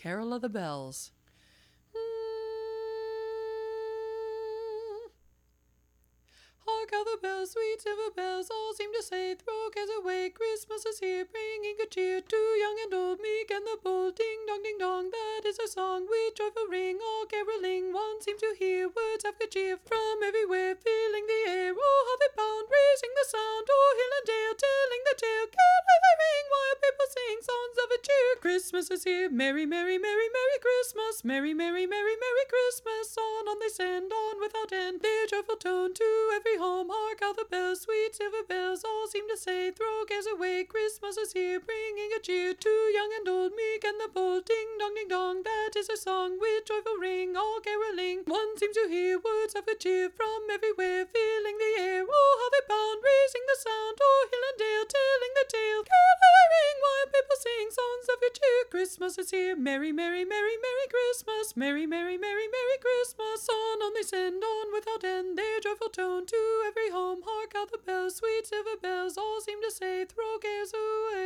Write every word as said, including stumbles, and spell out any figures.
Carol of the Bells. Hark how the bells, sweet silver bells, all seem to say, throw cares away, Christmas is here, bringing good cheer to young and old, meek and the bold. Ding dong, ding dong, that is a song with joyful ring, all caroling. One seems to hear words of good cheer from everywhere, filling the air. Oh, how they bound, raising the sound, oh, hill and dale, telling the tale. Carol they ring, while people sing songs of a cheer. Christmas is here, merry, merry, merry, merry Christmas, merry, merry, merry, merry Christmas. On, on they send, on without end, their joyful tone to every home. Hark how the bells, sweet silver bells, all seem to say, throw cares away, Christmas is here, bringing a cheer to young and old, meek and the bold. Ding dong, ding dong, that is a song with joyful ring, all caroling. One seems to hear words of good cheer from everywhere, filling the air. Oh, how they bound, raising the sound, oh, hill and dale, telling the tale. Carol they ring, while people sing songs of good cheer. Christmas is here, merry, merry, merry, merry Christmas, merry, merry, merry, merry Christmas. On, on they send, on without end, their joyful tone to every home. Hark how the bells, sweet silver bells, all seem to say, throw cares away.